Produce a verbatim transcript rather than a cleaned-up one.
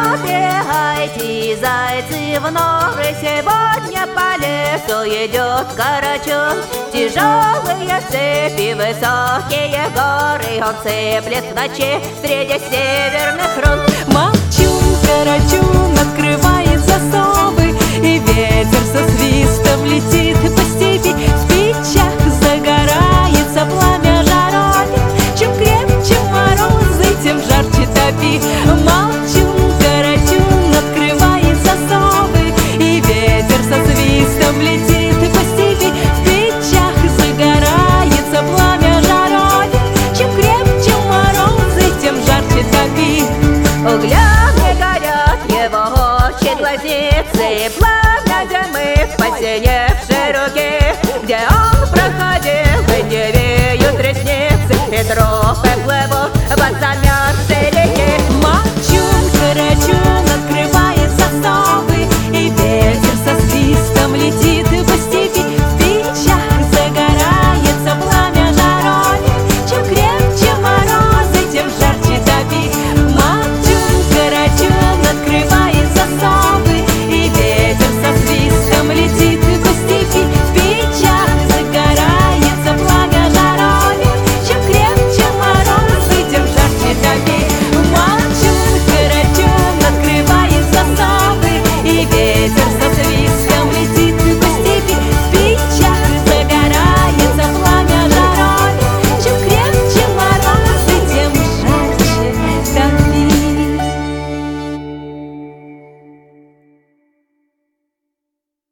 Убегайте, зайцы, в норы, сегодня по лесу идет Карачун. Тяжелые цепи, высокие горы, он цеплет в ночи среди северных рун. Молчун, Карачун, открывает засовы, и ветер со свистом летит по степи. В печах загорается пламя жаровни, чем крепче морозы, тем жарче топи. Молчун, Карачун, открывает засовы, и ветер со свистом летит по степи. В печах загорается пламя жаровни, чем крепче морозы, тем жарче топи. Углями горят его очи, глазницы, пламя дымы в посиневшей руке. Где он проходил, не веют ресницы, и тропы плывут в